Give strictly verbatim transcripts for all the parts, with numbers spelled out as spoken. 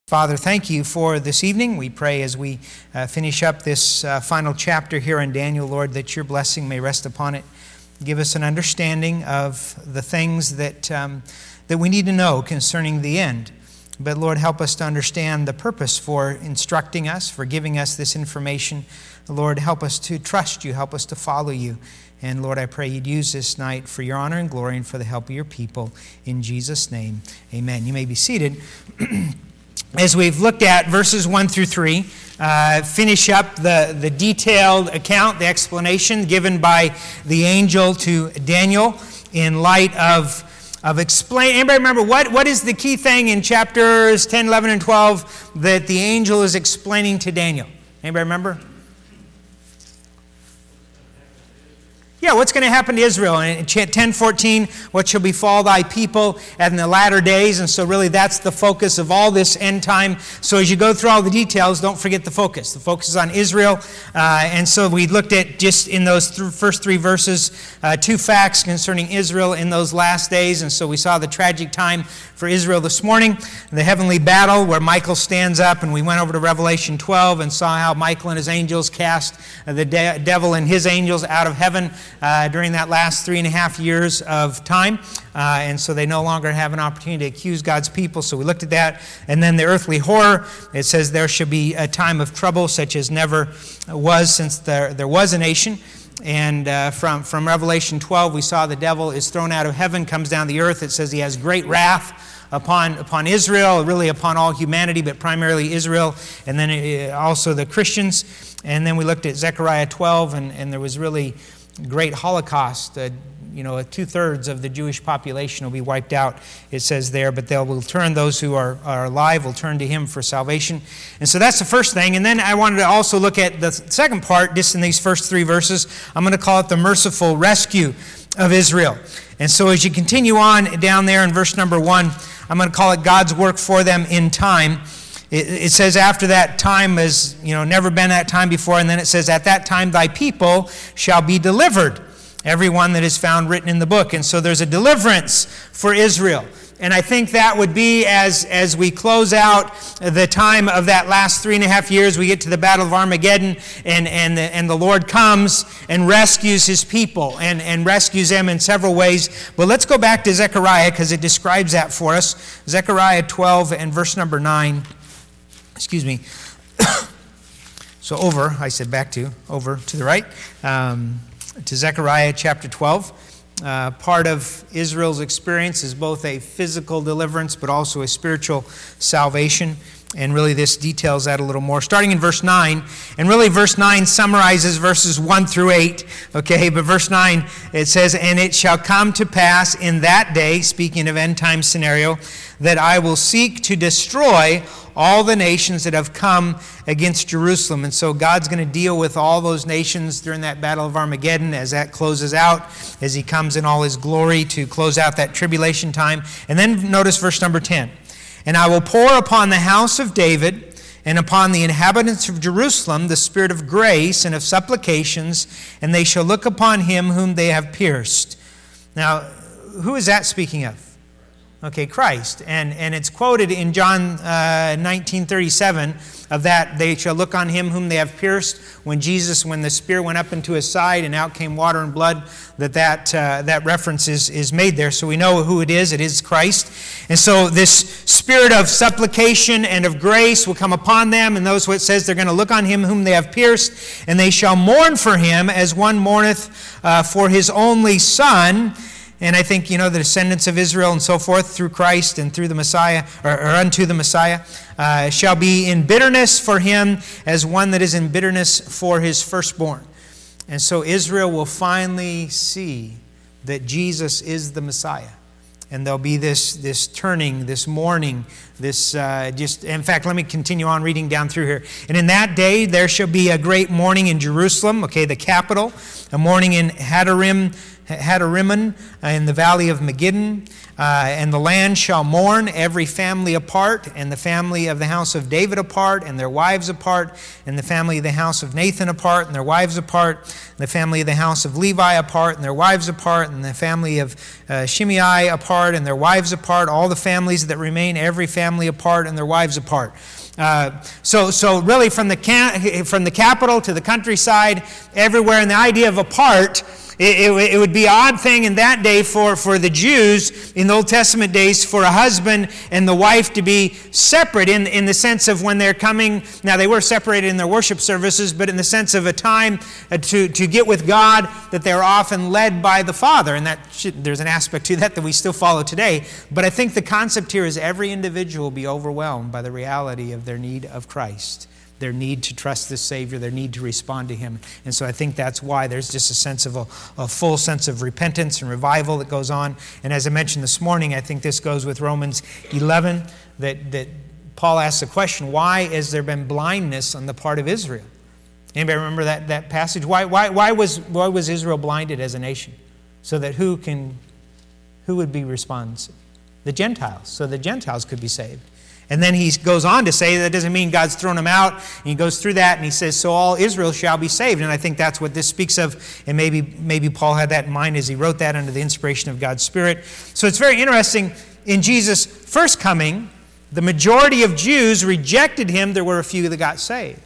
Father, thank you for this evening. We pray as we uh, finish up this uh, final chapter here in Daniel, Lord, that your blessing may rest upon it. Give us an understanding of the things that um, that we need to know concerning the end. But Lord, help us to understand the purpose for instructing us, for giving us this information. Lord, help us to trust you, help us to follow you. And Lord, I pray you'd use this night for your honor and glory and for the help of your people. In Jesus' name, amen. You may be seated. As we've looked at verses one through three, uh, finish up the, the detailed account, the explanation given by the angel to Daniel in light of, of explain. Anybody remember what, what is the key thing in chapters ten, eleven, and twelve that the angel is explaining to Daniel? Anybody remember? Yeah, what's going to happen to Israel? In ten fourteen, what shall befall thy people in the latter days? And so really that's the focus of all this end time. So as you go through all the details, don't forget the focus. The focus is on Israel. Uh, and so we looked at just in those th- first three verses, uh, two facts concerning Israel in those last days. And so we saw the tragic time for Israel this morning, the heavenly battle where Michael stands up. And we went over to Revelation twelve and saw how Michael and his angels cast the de- devil and his angels out of heaven Uh, during that last three and a half years of time. Uh, and so they no longer have an opportunity to accuse God's people. So we looked at that. And then the earthly horror, it says there should be a time of trouble such as never was since there, there was a nation. And uh, from, from Revelation twelve, we saw the devil is thrown out of heaven, comes down to the earth. It says he has great wrath upon upon Israel, really upon all humanity, but primarily Israel, and then it, also the Christians. And then we looked at Zechariah twelve, and, and there was really great Holocaust. Uh, you know, two-thirds of the Jewish population will be wiped out, it says there, but they'll will turn, those who are, are alive will turn to him for salvation. And so that's the first thing. And then I wanted to also look at the second part, just in these first three verses. I'm going to call it the merciful rescue of Israel. And so as you continue on down there in verse number one, I'm going to call it God's work for them in time. It says after that time has, you know, never been that time before, and then it says, at that time thy people shall be delivered, every one that is found written in the book. And so there's a deliverance for Israel. And I think that would be as, as we close out the time of that last three and a half years, we get to the Battle of Armageddon, and, and, the, and the Lord comes and rescues his people, and, and rescues them in several ways. But let's go back to Zechariah, because it describes that for us. Zechariah twelve and verse number nine. Excuse me. So over, I said back to, over to the right, um, to Zechariah chapter twelve. Uh, part of Israel's experience is both a physical deliverance, but also a spiritual salvation. And really this details that a little more. Starting in verse nine, and really verse nine summarizes verses one through eight. Okay, but verse nine, it says, and it shall come to pass in that day, speaking of end time scenario, that I will seek to destroy all the nations that have come against Jerusalem. And so God's going to deal with all those nations during that Battle of Armageddon as that closes out, as he comes in all his glory to close out that tribulation time. And then notice verse number ten. And I will pour upon the house of David and upon the inhabitants of Jerusalem the spirit of grace and of supplications, and they shall look upon him whom they have pierced. Now, who is that speaking of? Okay, Christ. And and it's quoted in John uh, nineteen thirty-seven of that, they shall look on him whom they have pierced. When Jesus, when the spear went up into his side and out came water and blood, that that, uh, that reference is, is made there. So we know who it is. It is Christ. And so this spirit of supplication and of grace will come upon them. And those what says they're going to look on him whom they have pierced, and they shall mourn for him as one mourneth uh, for his only son. And I think, you know, the descendants of Israel and so forth through Christ and through the Messiah, or, or unto the Messiah, uh, shall be in bitterness for him as one that is in bitterness for his firstborn. And so Israel will finally see that Jesus is the Messiah. And there'll be this, this turning, this mourning, this uh, just, in fact, let me continue on reading down through here. And in that day there shall be a great mourning in Jerusalem, okay, the capital, a mourning in Hadarim, Hadarimmon in the valley of Megiddo. Uh, and the land shall mourn, every family apart, and the family of the house of David apart, and their wives apart, and the family of the house of Nathan apart, and their wives apart, and the family of the house of Levi apart, and their wives apart, and the family of uh, Shimei apart, and their wives apart, all the families that remain, every family apart, and their wives apart. Uh, so, so really from the can, from the capital to the countryside, everywhere, and the idea of apart, It, it, it would be an odd thing in that day for, for the Jews in the Old Testament days for a husband and the wife to be separate in, in the sense of when they're coming. Now, they were separated in their worship services, but in the sense of a time to, to get with God, that they're often led by the Father. And that should, there's an aspect to that that we still follow today. But I think the concept here is every individual will be overwhelmed by the reality of their need of Christ, their need to trust this Savior, their need to respond to Him. And so I think that's why there's just a sense of a, a full sense of repentance and revival that goes on. And as I mentioned this morning, I think this goes with Romans eleven, that, that Paul asks the question, why has there been blindness on the part of Israel? Anybody remember that, that passage? Why, why, why, was, why was Israel blinded as a nation? So that who can, who would be responsive? The Gentiles, so the Gentiles could be saved. And then he goes on to say that doesn't mean God's thrown them out. And he goes through that and he says, so all Israel shall be saved. And I think that's what this speaks of. And maybe, maybe Paul had that in mind as he wrote that under the inspiration of God's Spirit. So it's very interesting. In Jesus' first coming, the majority of Jews rejected him. There were a few that got saved.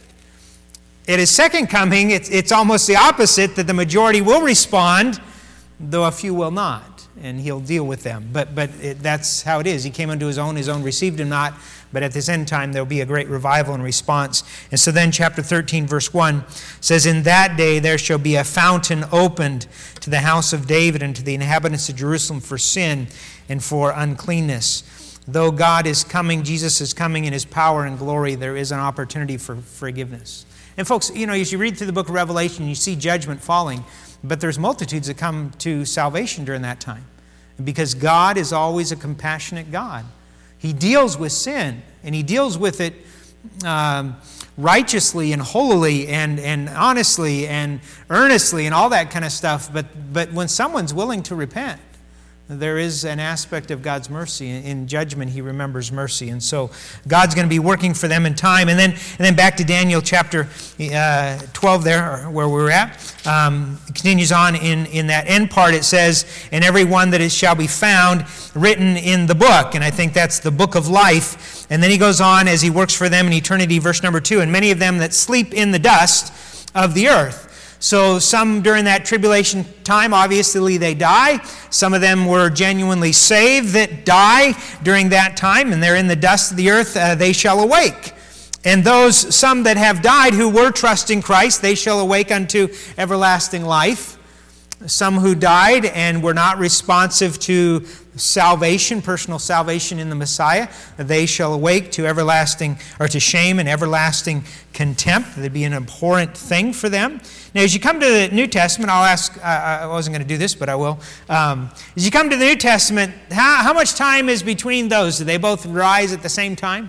At his second coming, it's, it's almost the opposite, that the majority will respond, though a few will not. And he'll deal with them. But but it, that's how it is. He came unto his own, his own received him not. But at this end time, there'll be a great revival and response. And so then chapter thirteen, verse one says, in that day there shall be a fountain opened to the house of David and to the inhabitants of Jerusalem for sin and for uncleanness. Though God is coming, Jesus is coming in his power and glory, there is an opportunity for forgiveness. And folks, you know, as you read through the book of Revelation, you see judgment falling. But there's multitudes that come to salvation during that time. Because God is always a compassionate God. He deals with sin, and he deals with it um, righteously and holily and, and honestly and earnestly and all that kind of stuff. But, but when someone's willing to repent, there is an aspect of God's mercy. In judgment, he remembers mercy. And so God's going to be working for them in time. And then and then back to Daniel chapter uh, twelve there, where we're at. Um, it continues on in, in that end part. It says, and every one that is shall be found written in the book. And I think that's the book of life. And then he goes on as he works for them in eternity, verse number two. And many of them that sleep in the dust of the earth. So some during that tribulation time, obviously they die. Some of them were genuinely saved that die during that time, and they're in the dust of the earth, uh, they shall awake. And those, some that have died who were trusting Christ, they shall awake unto everlasting life. Some who died and were not responsive to salvation, personal salvation in the Messiah, they shall awake to everlasting, or to shame and everlasting contempt. That'd be an abhorrent thing for them. Now, as you come to the New Testament, I'll ask, uh, I wasn't going to do this, but I will. Um, as you come to the New Testament, how, how much time is between those? Do they both rise at the same time?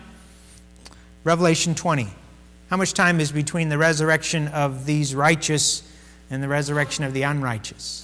Revelation twenty. How much time is between the resurrection of these righteous and the resurrection of the unrighteous?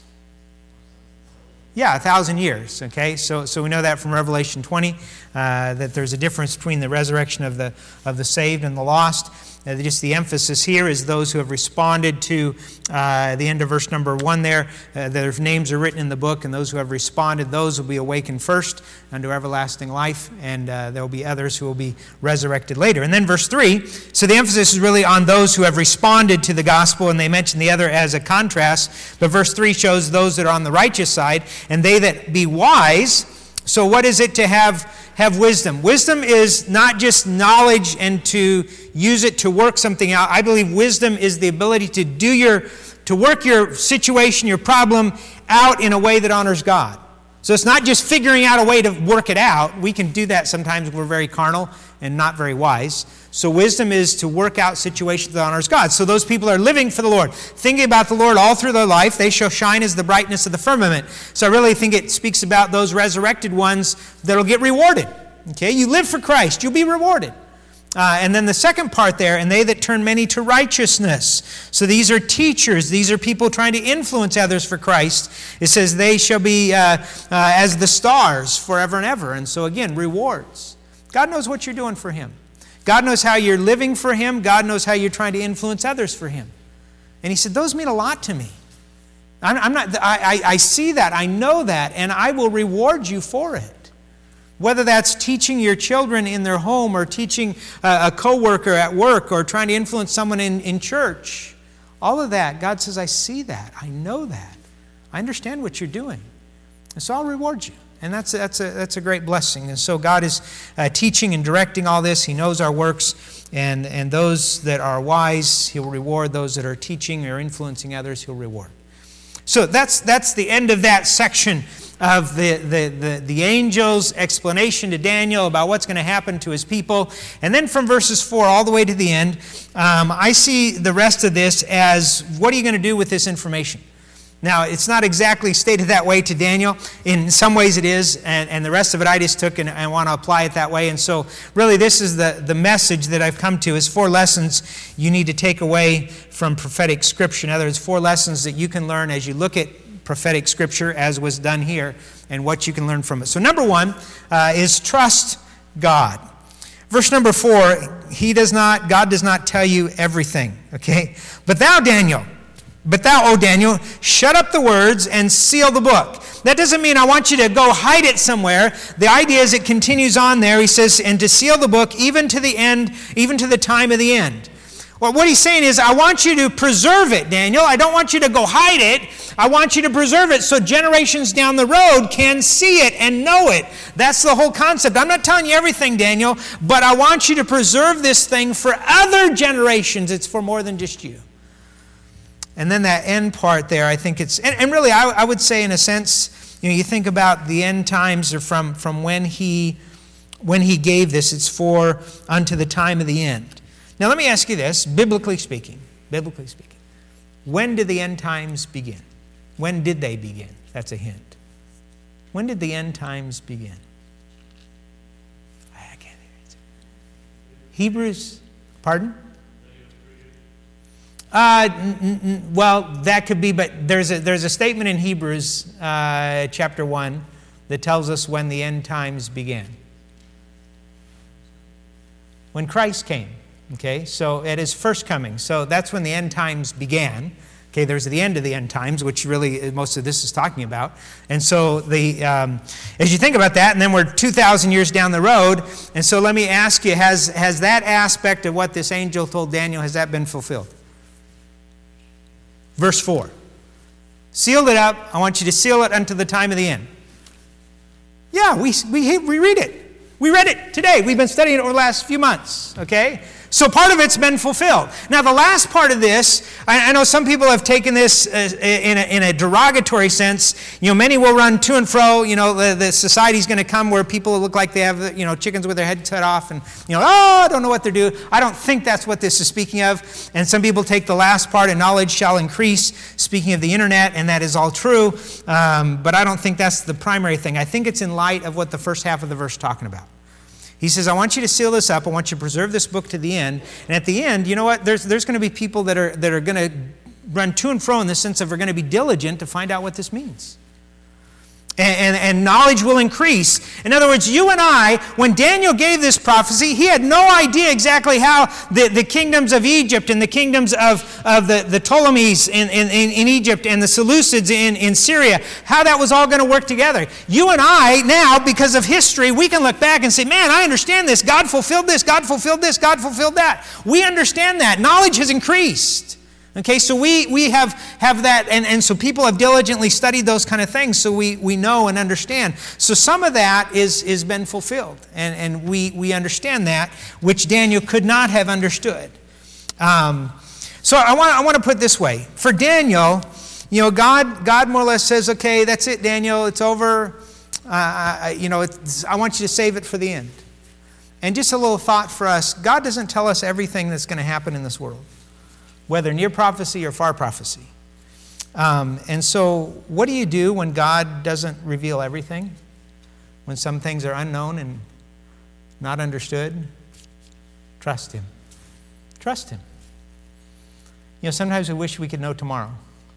Yeah, a thousand years, okay? So so we know that from Revelation twenty, uh, that there's a difference between the resurrection of the of the saved and the lost. Uh, just the emphasis here is those who have responded to uh, the end of verse number one there. Uh, their names are written in the book, and those who have responded, those will be awakened first unto everlasting life, and uh, there will be others who will be resurrected later. And then verse three, so the emphasis is really on those who have responded to the gospel, and they mention the other as a contrast, but verse three shows those that are on the righteous side, and they that be wise. So what is it to have have wisdom? Wisdom is not just knowledge and to use it to work something out. I believe wisdom is the ability to do your, to work your situation, your problem out in a way that honors God. So it's not just figuring out a way to work it out. We can do that sometimes when we're very carnal and not very wise. So wisdom is to work out situations that honors God. So those people are living for the Lord, thinking about the Lord all through their life. They shall shine as the brightness of the firmament. So I really think it speaks about those resurrected ones that will get rewarded. Okay, you live for Christ, you'll be rewarded. Uh, and then the second part there, and they that turn many to righteousness. So these are teachers. These are people trying to influence others for Christ. It says they shall be uh, uh, as the stars forever and ever. And so again, rewards. God knows what you're doing for Him. God knows how you're living for Him. God knows how you're trying to influence others for Him. And He said, those mean a lot to me. I'm, I'm not. I, I, I see that. I know that. And I will reward you for it. Whether that's teaching your children in their home or teaching a, a coworker at work or trying to influence someone in, in church. All of that, God says, I see that. I know that. I understand what you're doing. And so I'll reward you. And that's, that's, a, that's a great blessing. And so God is uh, teaching and directing all this. He knows our works. And, and those that are wise, He'll reward. Those that are teaching or influencing others, He'll reward. So that's, that's the end of that section of the, the, the, the angel's explanation to Daniel about what's going to happen to his people. And then from verses four all the way to the end, um, I see the rest of this as, what are you going to do with this information? Now, it's not exactly stated that way to Daniel. In some ways it is, and, and the rest of it I just took and I want to apply it that way. And so really this is the, the message that I've come to, is four lessons you need to take away from prophetic Scripture. In other words, four lessons that you can learn as you look at prophetic Scripture, as was done here, and what you can learn from it. So number one uh, is trust God. Verse number four, He does not, God does not tell you everything, okay? But thou, Daniel, But thou, O Daniel, shut up the words and seal the book. That doesn't mean I want you to go hide it somewhere. The idea is it continues on there. He says, and to seal the book even to the end, even to the time of the end. Well, what he's saying is, I want you to preserve it, Daniel. I don't want you to go hide it. I want you to preserve it so generations down the road can see it and know it. That's the whole concept. I'm not telling you everything, Daniel, but I want you to preserve this thing for other generations. It's for more than just you. And then that end part there, I think it's, and, and really I, I would say in a sense, you know, you think about the end times, or from, from when he when he gave this, it's for unto the time of the end. Now let me ask you this, biblically speaking, biblically speaking, when did the end times begin? When did they begin? That's a hint. When did the end times begin? I can't hear it. Hebrews, pardon? Uh, n- n- well, that could be, but there's a, there's a statement in Hebrews uh, chapter one that tells us when the end times began. When Christ came, okay, so at His first coming. So that's when the end times began. Okay, there's the end of the end times, which really most of this is talking about. And so the um, as you think about that, and then we're two thousand years down the road, and so let me ask you, has, has that aspect of what this angel told Daniel, has that been fulfilled? Verse four. Sealed it up. I want you to seal it unto the time of the end. Yeah, we, we, we read it. We read it today. We've been studying it over the last few months, okay? So part of it's been fulfilled. Now the last part of this, I, I know some people have taken this uh, in, a, in a derogatory sense. You know, many will run to and fro. You know, the, the society's going to come where people look like they have, you know, chickens with their heads cut off, and, you know, oh, I don't know what they're doing. I don't think that's what this is speaking of. And some people take the last part, and knowledge shall increase, speaking of the internet, and that is all true. Um, but I don't think that's the primary thing. I think it's in light of what the first half of the verse is talking about. He says, I want you to seal this up. I want you to preserve this book to the end. And at the end, you know what? There's, there's going to be people that are, that are going to run to and fro in the sense of we're going to be diligent to find out what this means. And, and, and knowledge will increase. In other words, you and I, when Daniel gave this prophecy, he had no idea exactly how the, the kingdoms of Egypt and the kingdoms of, of the, the Ptolemies in, in, in Egypt and the Seleucids in, in Syria, how that was all going to work together. You and I, now, because of history, we can look back and say, man, I understand this. God fulfilled this. God fulfilled this. God fulfilled that. We understand that. Knowledge has increased. Okay, so we, we have, have that, and, and so people have diligently studied those kind of things, so we, we know and understand. So some of that is, is been fulfilled, and, and we, we understand that, which Daniel could not have understood. Um, so I want, I want to put it this way. For Daniel, you know, God, God more or less says, okay, that's it, Daniel, it's over. Uh, I, you know, it's, I want you to save it for the end. And just a little thought for us, God doesn't tell us everything that's going to happen in this world, whether near prophecy or far prophecy. Um, and so what do you do when God doesn't reveal everything? When some things are unknown and not understood? Trust him. Trust him. You know, sometimes we wish we could know tomorrow.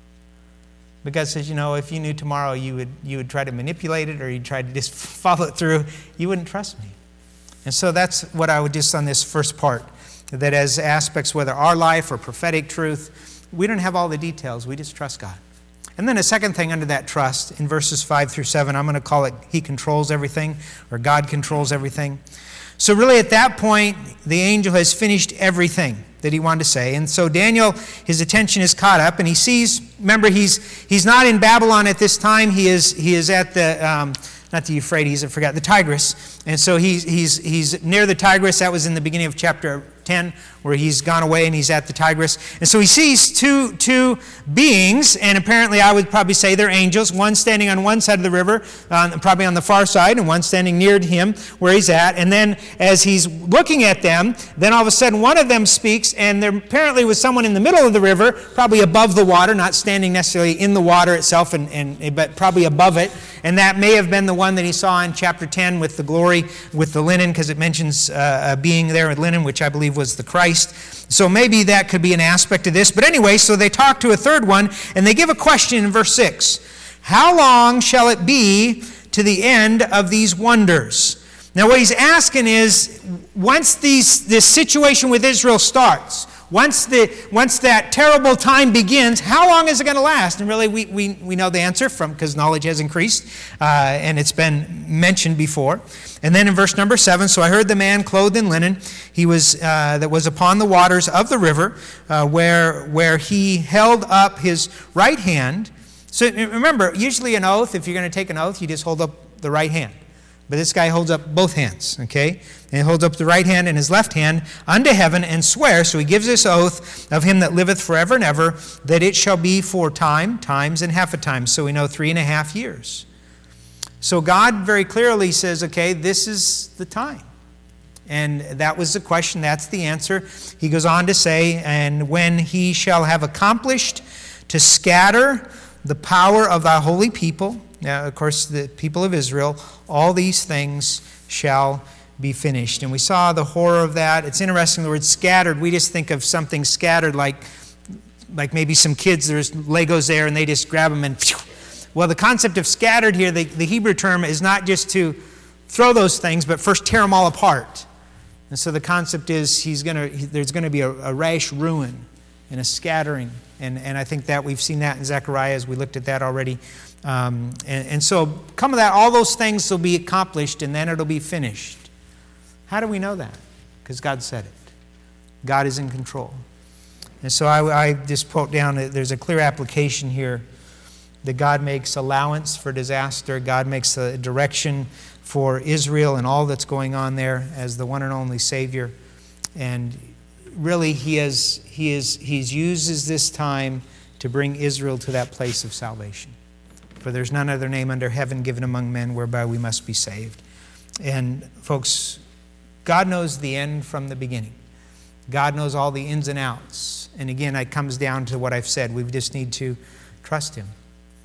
Because says, you know, if you knew tomorrow, you would you would try to manipulate it or you'd try to just follow it through. You wouldn't trust me. And so that's what I would just on this first part. That as aspects, whether our life or prophetic truth, we don't have all the details. We just trust God. And then a second thing under that trust, in verses five through seven, I'm going to call it He controls everything, or God controls everything. So really at that point, the angel has finished everything that he wanted to say. And so Daniel, his attention is caught up, and he sees, remember, he's he's not in Babylon at this time. He is he is at the, um, not the Euphrates, I forgot, the Tigris. And so he's, he's, he's near the Tigris. That was in the beginning of chapter ten, where he's gone away and he's at the Tigris. And so he sees two, two beings, and apparently I would probably say they're angels, one standing on one side of the river, uh, probably on the far side, and one standing near to him where he's at. And then as he's looking at them, then all of a sudden one of them speaks, and there apparently was someone in the middle of the river, probably above the water, not standing necessarily in the water itself, and, and but probably above it. And that may have been the one that he saw in chapter ten with the glory, with the linen, because it mentions uh, a being there with linen, which I believe was the Christ. So maybe that could be an aspect of this. But anyway, so they talk to a third one, and they give a question in verse six. How long shall it be to the end of these wonders? Now what he's asking is, once these, this situation with Israel starts, once the once that terrible time begins, how long is it going to last? And really, we, we, we know the answer from because knowledge has increased, uh, and it's been mentioned before. And then in verse number seven, so I heard the man clothed in linen, he was uh, that was upon the waters of the river, uh, where where he held up his right hand. So remember, usually an oath, if you're going to take an oath, you just hold up the right hand. But this guy holds up both hands, okay? And he holds up the right hand and his left hand unto heaven and swears. So he gives this oath of him that liveth forever and ever, that it shall be for time, times, and half a time. So we know three and a half years. So God very clearly says, okay, this is the time. And that was the question. That's the answer. He goes on to say, and when he shall have accomplished to scatter the power of thy holy people, now, of course, the people of Israel, all these things shall be finished. And we saw the horror of that. It's interesting, the word scattered. We just think of something scattered like, like maybe some kids, there's Legos there, and they just grab them and phew. Well, the concept of scattered here, the, the Hebrew term is not just to throw those things, but first tear them all apart. And so the concept is he's gonna, there's going to be a, a rash ruin and a scattering. And, and I think that we've seen that in Zechariah as we looked at that already. Um, and, and so come of that, all those things will be accomplished and then it'll be finished. How do we know that? Because God said it. God is in control. And so I, I just put down that there's a clear application here that God makes allowance for disaster. God makes a direction for Israel and all that's going on there as the one and only Savior. And really he is he is he uses this time to bring Israel to that place of salvation. For there's none other name under heaven given among men whereby we must be saved. And folks, God knows the end from the beginning. God knows all the ins and outs. And again, it comes down to what I've said. We just need to trust Him.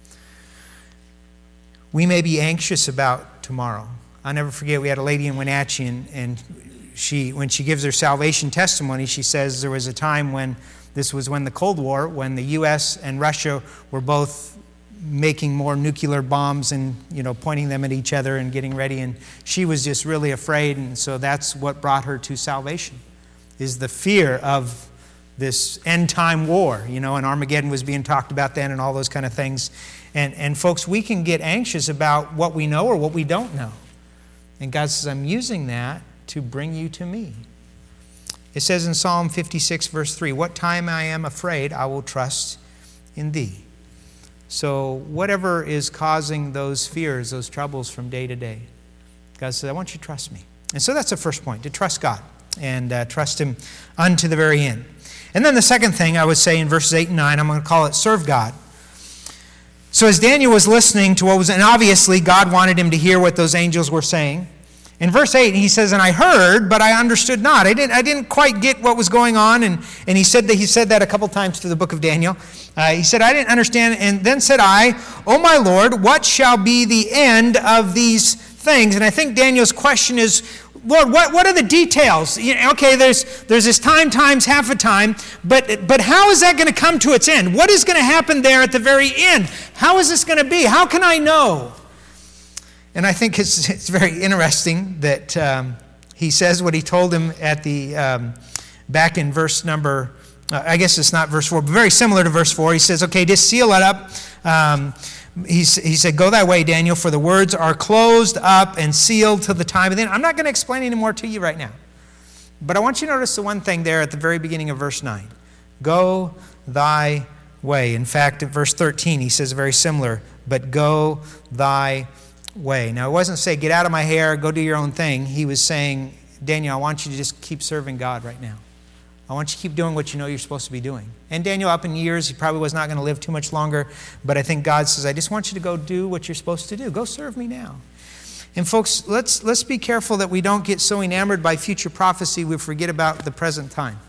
We may be anxious about tomorrow. I'll never forget, we had a lady in Wenatchee, and, and she, when she gives her salvation testimony, she says there was a time when, this was when the Cold War, when the U S and Russia were both making more nuclear bombs and, you know, pointing them at each other and getting ready. And she was just really afraid. And so that's what brought her to salvation, is the fear of this end time war, you know, and Armageddon was being talked about then and all those kind of things. And, and folks, we can get anxious about what we know or what we don't know. And God says, I'm using that to bring you to me. It says in Psalm fifty-six, verse three, what time I am afraid, I will trust in thee. So whatever is causing those fears, those troubles from day to day, God says, I want you to trust me. And so that's the first point, to trust God and uh, trust Him unto the very end. And then the second thing I would say in verses eight and nine, I'm going to call it serve God. So as Daniel was listening to what was, and obviously God wanted him to hear what those angels were saying. In verse eight, he says, and I heard, but I understood not. I didn't, I didn't quite get what was going on. And, and he said that he said that a couple times through the book of Daniel. Uh, he said, I didn't understand. And then said I, O my Lord, what shall be the end of these things? And I think Daniel's question is, Lord, what, what are the details? You know, okay, there's there's this time times half a time, but but how is that going to come to its end? What is going to happen there at the very end? How is this going to be? How can I know? And I think it's it's very interesting that um, he says what he told him at the um, back in verse number. Uh, I guess it's not verse four, but very similar to verse four. He says, "Okay, just seal it up." Um, He, he said, "Go thy way, Daniel, for the words are closed up and sealed till the time of the end." I'm not going to explain any more to you right now. But I want you to notice the one thing there at the very beginning of verse nine. Go thy way. In fact, at verse thirteen, he says very similar, but go thy way. Now, it wasn't say, get out of my hair, go do your own thing. He was saying, Daniel, I want you to just keep serving God right now. I want you to keep doing what you know you're supposed to be doing. And Daniel, up in years, he probably was not going to live too much longer. But I think God says, I just want you to go do what you're supposed to do. Go serve me now. And folks, let's let's be careful that we don't get so enamored by future prophecy we forget about the present time.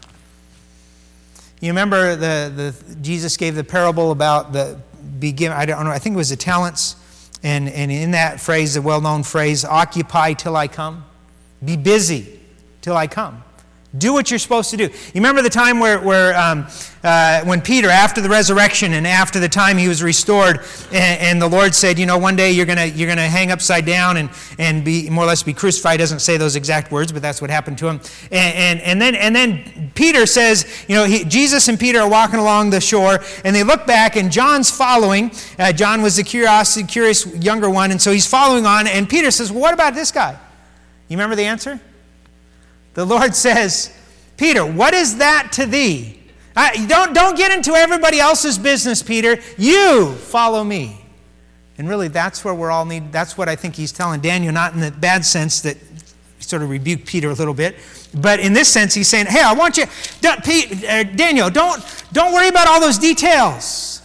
You remember the, the Jesus gave the parable about the begin. I don't know. I think it was the talents, and and in that phrase, the well-known phrase, "Occupy till I come." Be busy till I come. Do what you're supposed to do. You remember the time where, where um, uh, when Peter, after the resurrection and after the time he was restored, and, and the Lord said, you know, one day you're gonna you're gonna hang upside down and, and be more or less be crucified. He doesn't say those exact words, but that's what happened to him. And and, and then and then Peter says, you know, he, Jesus and Peter are walking along the shore, and they look back, and John's following. Uh, John was the curiosity, curious younger one, and so he's following on. And Peter says, well, what about this guy? You remember the answer? The Lord says, Peter, what is that to thee? I, don't, don't get into everybody else's business, Peter. You follow me. And really, that's where we're all need. That's what I think he's telling Daniel, not in the bad sense that he sort of rebuked Peter a little bit, but in this sense, he's saying, hey, I want you, don't, Pete, uh, Daniel, don't, don't worry about all those details.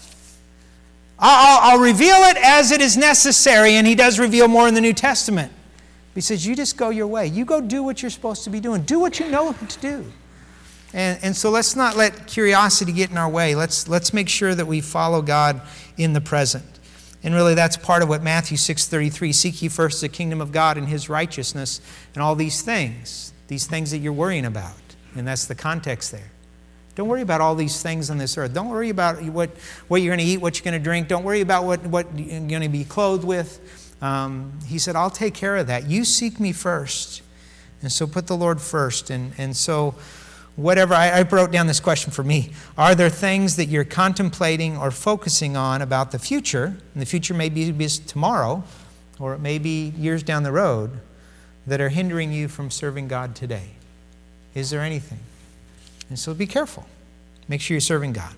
I'll, I'll, I'll reveal it as it is necessary, and he does reveal more in the New Testament. He says, you just go your way. You go do what you're supposed to be doing. Do what you know to do. And, and so let's not let curiosity get in our way. Let's, let's make sure that we follow God in the present. And really that's part of what Matthew six thirty-three, seek ye first the kingdom of God and his righteousness and all these things, these things that you're worrying about. And that's the context there. Don't worry about all these things on this earth. Don't worry about what, what you're going to eat, what you're going to drink. Don't worry about what, what you're going to be clothed with. Um, he said, I'll take care of that. You seek me first. And so put the Lord first. And, and so whatever, I, I wrote down this question for me. Are there things that you're contemplating or focusing on about the future, and the future may be tomorrow, or it may be years down the road, that are hindering you from serving God today? Is there anything? And so be careful. Make sure you're serving God.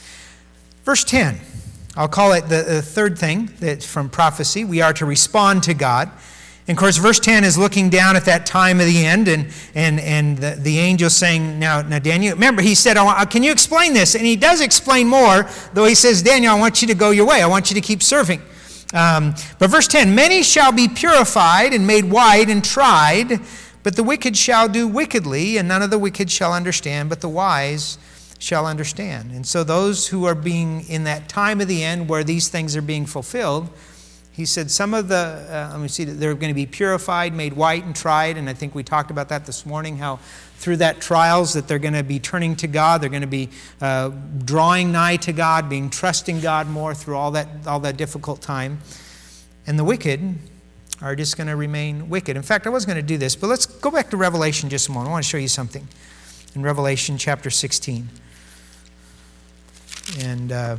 Verse ten. I'll call it the, the third thing that's from prophecy. We are to respond to God. And of course, verse ten is looking down at that time of the end, and and and the, the angel saying, now, now, Daniel, remember, he said, can you explain this? And he does explain more, though he says, Daniel, I want you to go your way. I want you to keep serving. Um, but verse ten, many shall be purified and made white and tried, but the wicked shall do wickedly, and none of the wicked shall understand, but the wise shall understand. And so those who are being in that time of the end where these things are being fulfilled, he said some of the, uh, let me see, they're going to be purified, made white and tried, and I think we talked about that this morning, how through that trials that they're going to be turning to God, they're going to be uh, drawing nigh to God, being trusting God more through all that, all that difficult time. And the wicked are just going to remain wicked. In fact, I was going to do this, but let's go back to Revelation just a moment. I want to show you something in Revelation chapter sixteen. And uh,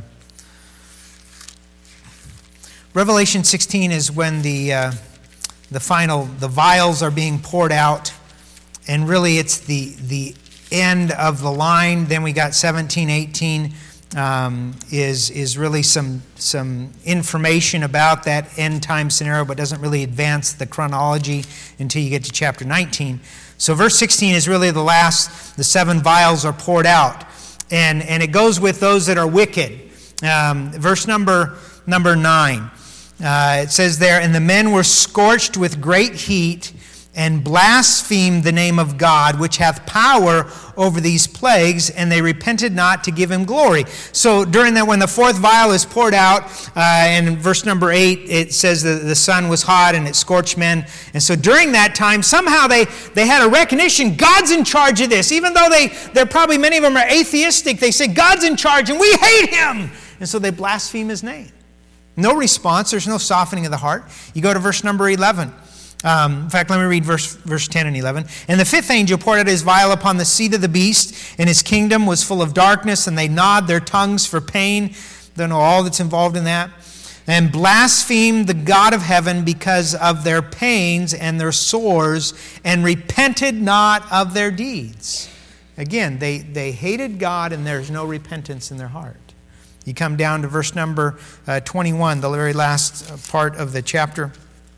Revelation sixteen is when the uh, the final, the vials are being poured out, and really it's the the end of the line. Then we got seventeen, eighteen um, is is really some some information about that end time scenario, but doesn't really advance the chronology until you get to chapter nineteen. So verse sixteen is really the last. The seven vials are poured out. And and it goes with those that are wicked. Um, verse number number nine. Uh, it says there, and the men were scorched with great heat, and blasphemed the name of God, which hath power over these plagues, and they repented not to give him glory. So during that, when the fourth vial is poured out, uh, and in verse number eight, it says that the sun was hot and it scorched men. And so during that time, somehow they, they had a recognition, God's in charge of this. Even though they, they're probably, many of them are atheistic, they say, God's in charge and we hate him. And so they blaspheme his name. No response. There's no softening of the heart. You go to verse number eleven. Um, in fact, let me read verse, verse ten and eleven. And the fifth angel poured out his vial upon the seat of the beast, and his kingdom was full of darkness, and they gnawed their tongues for pain. Don't know all that's involved in that. And blasphemed the God of heaven because of their pains and their sores, and repented not of their deeds. Again, they, they hated God, and there's no repentance in their heart. You come down to verse number uh, twenty-one, the very last part of the chapter.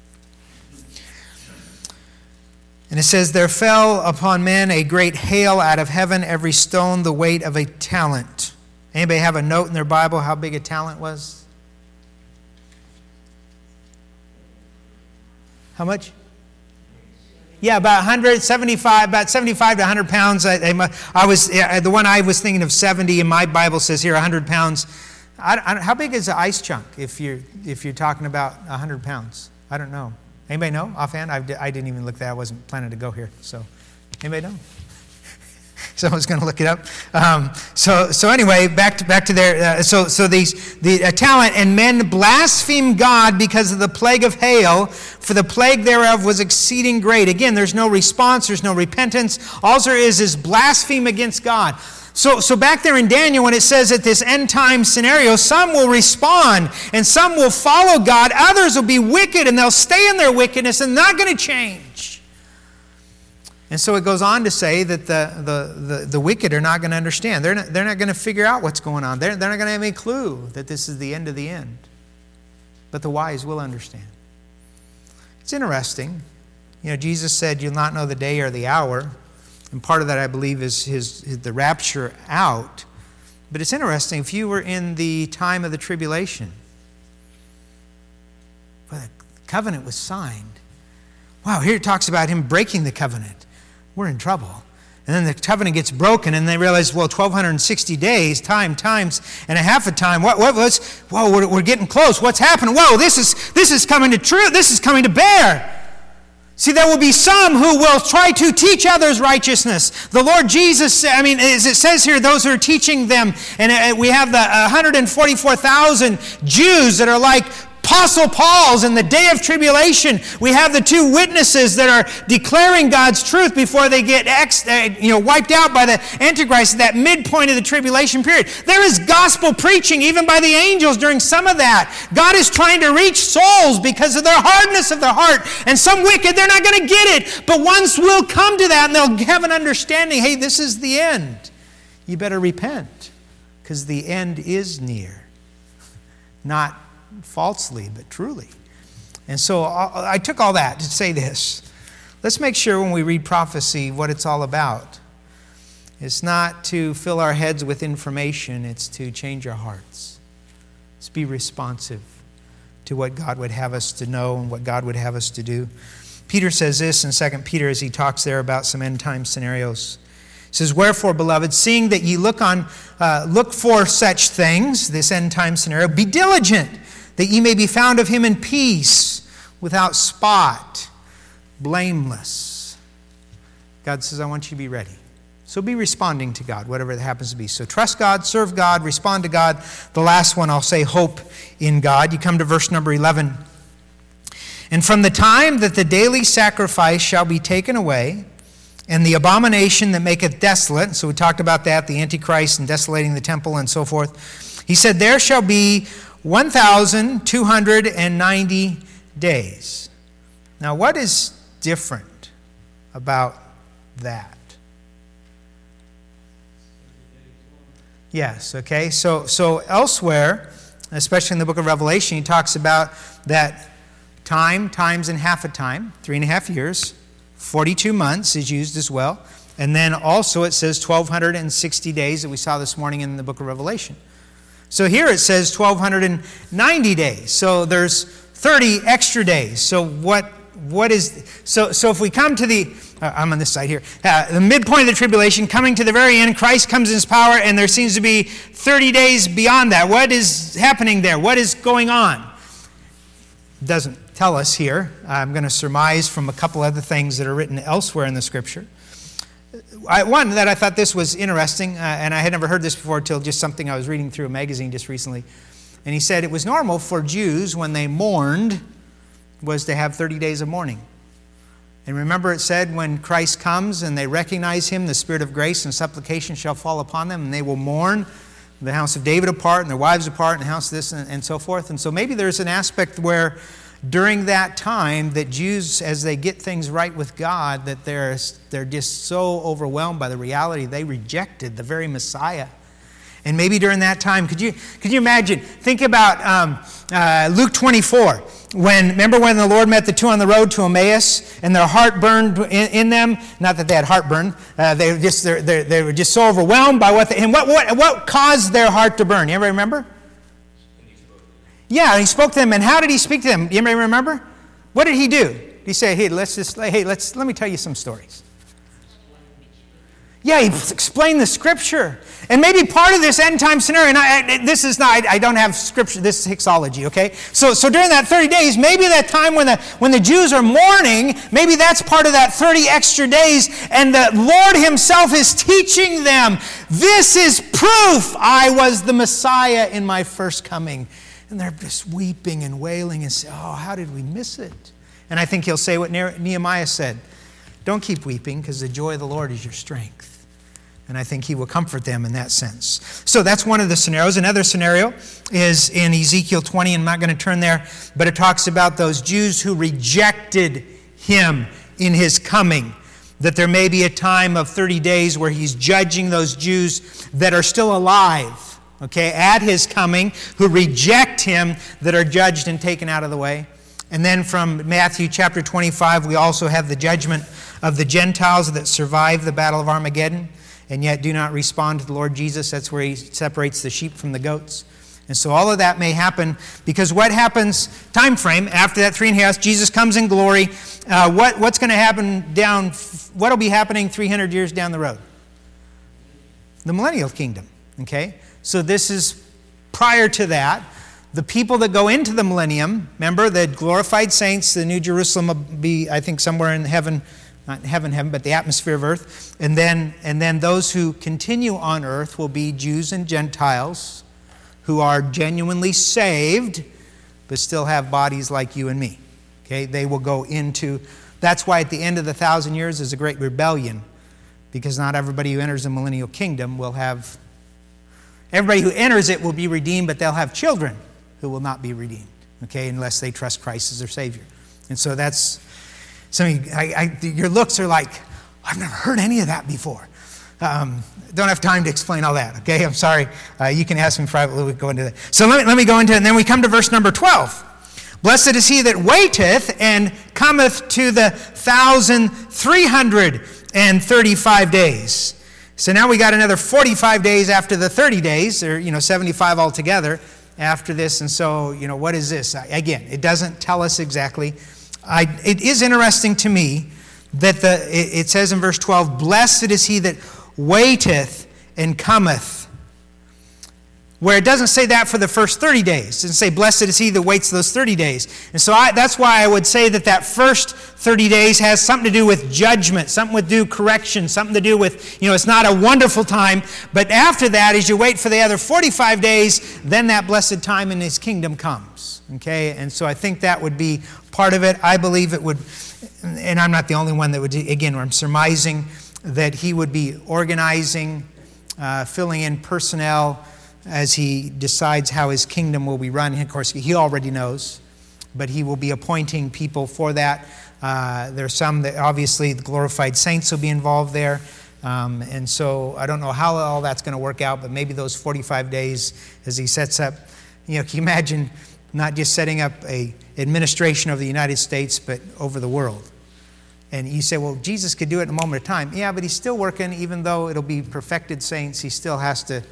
And it says, there fell upon men a great hail out of heaven, every stone the weight of a talent. Anybody have a note in their Bible how big a talent was? How much? Yeah, about one hundred seventy-five, about seventy-five to one hundred pounds. I, I, I was the one I was thinking of seventy, and my Bible says here one hundred pounds. I, I, how big is an ice chunk if you're if you're talking about one hundred pounds? I don't know. Anybody know offhand? I, I didn't even look that. I wasn't planning to go here. So, anybody know? Someone's going to look it up. Um, so, so anyway, back to back to their. Uh, so, so these the uh, talent and men blaspheme God because of the plague of hail, for the plague thereof was exceeding great. Again, there's no response. There's no repentance. All there is is blaspheme against God. So, so back there in Daniel, when it says that this end time scenario, some will respond and some will follow God. Others will be wicked and they'll stay in their wickedness and not going to change. And so it goes on to say that the, the, the, the wicked are not going to understand. They're not, they're not going to figure out what's going on. They're, they're not going to have any clue that this is the end of the end. But the wise will understand. It's interesting. You know, Jesus said, you'll not know the day or the hour. And part of that, I believe, is his, his the rapture out. But it's interesting, if you were in the time of the tribulation, well, the covenant was signed. Wow, here it talks about him breaking the covenant. We're in trouble. And then the covenant gets broken, and they realize, well, twelve sixty days, time, times, and a half a time. What, what was? Whoa, we're, we're getting close. What's happening? Whoa, this is this is coming to true. This is coming to bear. See, there will be some who will try to teach others righteousness. The Lord Jesus, I mean, as it says here, those who are teaching them, and we have the one hundred forty-four thousand Jews that are like Apostle Paul's in the day of tribulation. We have the two witnesses that are declaring God's truth before they get ex, uh, you know, wiped out by the Antichrist at that midpoint of the tribulation period. There is gospel preaching even by the angels during some of that. God is trying to reach souls because of their hardness of their heart. And some wicked, they're not going to get it. But ones will come to that and they'll have an understanding, hey, this is the end. You better repent because the end is near. Not falsely, but truly. And so I took all that to say this. Let's make sure when we read prophecy what it's all about. It's not to fill our heads with information, it's to change our hearts. Let's be responsive to what God would have us to know and what God would have us to do. Peter says this in Second Peter as he talks there about some end time scenarios. He says, wherefore, beloved, seeing that ye look on, uh, look for such things, this end time scenario, be diligent, that ye may be found of him in peace, without spot, blameless. God says, I want you to be ready. So be responding to God, whatever it happens to be. So trust God, serve God, respond to God. The last one, I'll say hope in God. You come to verse number eleven. And from the time that the daily sacrifice shall be taken away, and the abomination that maketh desolate, so we talked about that, the Antichrist and desolating the temple and so forth. He said, there shall be one thousand two hundred ninety days. Now, what is different about that? Yes, okay. So, so elsewhere, especially in the book of Revelation, he talks about that time, times and half a time, three and a half years, forty-two months is used as well. And then also it says twelve sixty days that we saw this morning in the book of Revelation. So here it says twelve ninety days. So there's thirty extra days. So what what is, so so if we come to the, uh, I'm on this side here, uh, the midpoint of the tribulation, coming to the very end, Christ comes in his power, and there seems to be thirty days beyond that. What is happening there? What is going on? It doesn't tell us here. I'm going to surmise from a couple other things that are written elsewhere in the Scripture. I, one, that I thought this was interesting, uh, and I had never heard this before till just something I was reading through a magazine just recently. And he said it was normal for Jews, when they mourned, was to have thirty days of mourning. And remember it said when Christ comes and they recognize him, the Spirit of grace and supplication shall fall upon them, and they will mourn the house of David apart and their wives apart and the house of this and, and so forth. And so maybe there's an aspect where during that time that Jews, as they get things right with God, that they're, they're just so overwhelmed by the reality they rejected the very Messiah. And maybe during that time, could you could you imagine, think about um, uh, Luke twenty-four, when, remember when the Lord met the two on the road to Emmaus, and their heart burned in, in them, not that they had heartburn, uh, they, were just, they're, they're, they were just so overwhelmed by what, they, and what, what, what caused their heart to burn? You ever remember? Yeah, he spoke to them, and how did he speak to them? You anybody remember? What did he do? Did he say, hey, let's just, hey, let's, let me tell you some stories? Yeah, he explained the Scripture. And maybe part of this end time scenario, and I, I, this is not, I, I don't have Scripture, this is Hicksology, okay? So so during that thirty days, maybe that time when the, when the Jews are mourning, maybe that's part of that thirty extra days, and the Lord himself is teaching them, this is proof I was the Messiah in my first coming. And they're just weeping and wailing and say, oh, how did we miss it? And I think he'll say what Nehemiah said, don't keep weeping, because the joy of the Lord is your strength. And I think he will comfort them in that sense. So that's one of the scenarios. Another scenario is in Ezekiel twenty, and I'm not going to turn there, but it talks about those Jews who rejected him in his coming. That there may be a time of thirty days where he's judging those Jews that are still alive, okay, at his coming, who reject him, that are judged and taken out of the way. And then from Matthew chapter twenty-five, we also have the judgment of the Gentiles that survive the battle of Armageddon and yet do not respond to the Lord Jesus. That's where he separates the sheep from the goats. And so all of that may happen, because what happens, time frame, after that three and a half, Jesus comes in glory. Uh, what, what's going to happen down, what will be happening three hundred years down the road? The millennial kingdom, okay? So this is prior to that. The people that go into the millennium, remember, the glorified saints, the New Jerusalem will be, I think, somewhere in heaven, not heaven, heaven, but the atmosphere of earth. And then, and then those who continue on earth will be Jews and Gentiles who are genuinely saved, but still have bodies like you and me. Okay, they will go into, that's why at the end of the thousand years is a great rebellion, because not everybody who enters the millennial kingdom will have, everybody who enters it will be redeemed, but they'll have children who will not be redeemed, okay, unless they trust Christ as their Savior. And so that's, some of you, I, I, your looks are like, I've never heard any of that before. Um, don't have time to explain all that, okay? I'm sorry. Uh, you can ask me privately. We go into that. So let me, let me go into it, and then we come to verse number twelve. Blessed is he that waiteth and cometh to the thousand three hundred and thirty-five days. So now we got another forty-five days after the thirty days, or, you know, seventy-five altogether after this. And so, you know, what is this? Again, it doesn't tell us exactly. I, it is interesting to me that the it, it says in verse twelve, blessed is he that waiteth and cometh. Where it doesn't say that for the first thirty days. It doesn't say, blessed is he that waits those thirty days. And so I, that's why I would say that that first thirty days has something to do with judgment, something to do with correction, something to do with, you know, it's not a wonderful time. But after that, as you wait for the other forty-five days, then that blessed time in his kingdom comes. Okay? And so I think that would be part of it. I believe it would, and I'm not the only one that would, again, I'm surmising that he would be organizing, uh, filling in personnel as he decides how his kingdom will be run. Of course, he already knows, but he will be appointing people for that. Uh, there are some that obviously the glorified saints will be involved there. Um, and so I don't know how all that's going to work out, but maybe those forty-five days as he sets up, you know, can you imagine not just setting up a administration of the United States, but over the world? And you say, well, Jesus could do it in a moment of time. Yeah, but he's still working, even though it'll be perfected saints, he still has to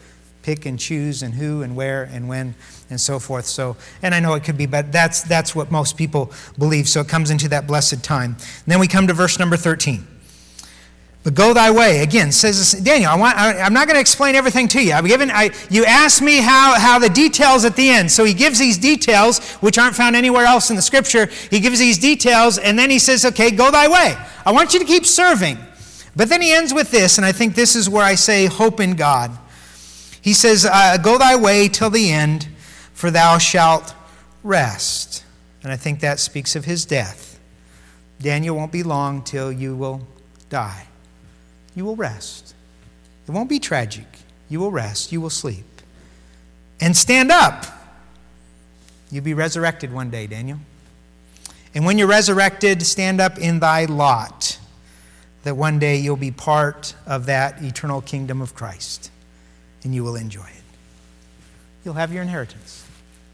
pick and choose and who and where and when and so forth. So, and I know it could be, but that's that's what most people believe. So it comes into that blessed time. And then we come to verse number thirteen. But go thy way. Again, says Daniel, I want, I, I'm not going to explain everything to you. I've given, I, you asked me how, how the details at the end. So he gives these details, which aren't found anywhere else in the Scripture. He gives these details, and then he says, okay, go thy way. I want you to keep serving. But then he ends with this, and I think this is where I say hope in God. He says, uh, go thy way till the end, for thou shalt rest. And I think that speaks of his death. Daniel, won't be long till you will die. You will rest. It won't be tragic. You will rest. You will sleep. And stand up. You'll be resurrected one day, Daniel. And when you're resurrected, stand up in thy lot, that one day you'll be part of that eternal kingdom of Christ, and you will enjoy it. You'll have your inheritance.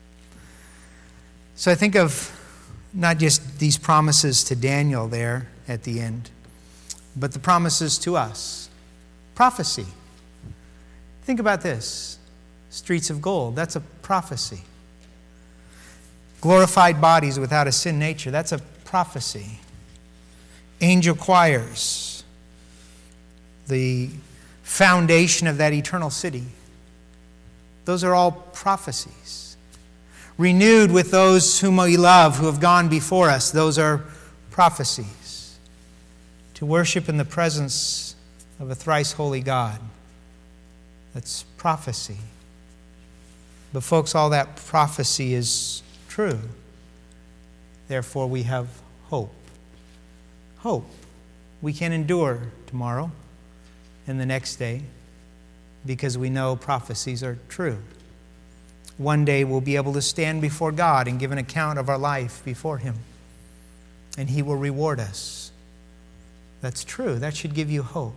So I think of not just these promises to Daniel there at the end, but the promises to us. Prophecy. Think about this. Streets of gold, that's a prophecy. Glorified bodies without a sin nature, that's a prophecy. Angel choirs, the foundation of that eternal city. Those are all prophecies. Renewed with those whom we love, who have gone before us, those are prophecies. To worship in the presence of a thrice holy God, that's prophecy. But folks, all that prophecy is true. Therefore, we have hope. Hope. We can endure tomorrow and the next day because we know prophecies are true. One day we'll be able to stand before God and give an account of our life before Him, and He will reward us. That's true. That should give you hope.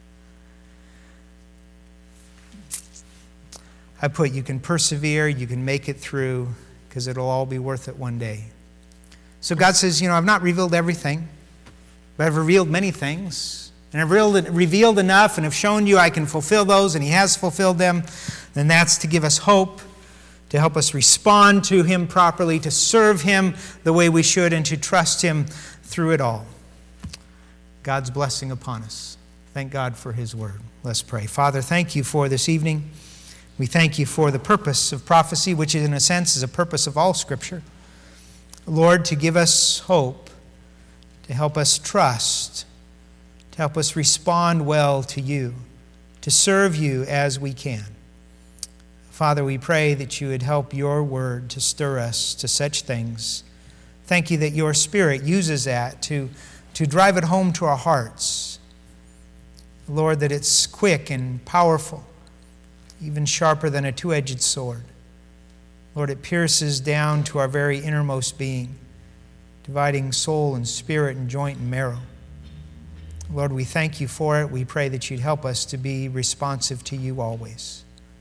I put, you can persevere, you can make it through, because it'll all be worth it one day. So God says, you know, I've not revealed everything, but I've revealed many things. And I've revealed, revealed enough and have shown you I can fulfill those, and He has fulfilled them. And that's to give us hope, to help us respond to Him properly, to serve Him the way we should, and to trust Him through it all. God's blessing upon us. Thank God for His word. Let's pray. Father, thank you for this evening. We thank you for the purpose of prophecy, which in a sense is a purpose of all Scripture. Lord, to give us hope, to help us trust, to help us respond well to you, to serve you as we can. Father, we pray that you would help your word to stir us to such things. Thank you that your Spirit uses that to to drive it home to our hearts. Lord, that it's quick and powerful, even sharper than a two-edged sword. Lord, it pierces down to our very innermost being, dividing soul and spirit and joint and marrow. Lord, we thank you for it. We pray that you'd help us to be responsive to you always.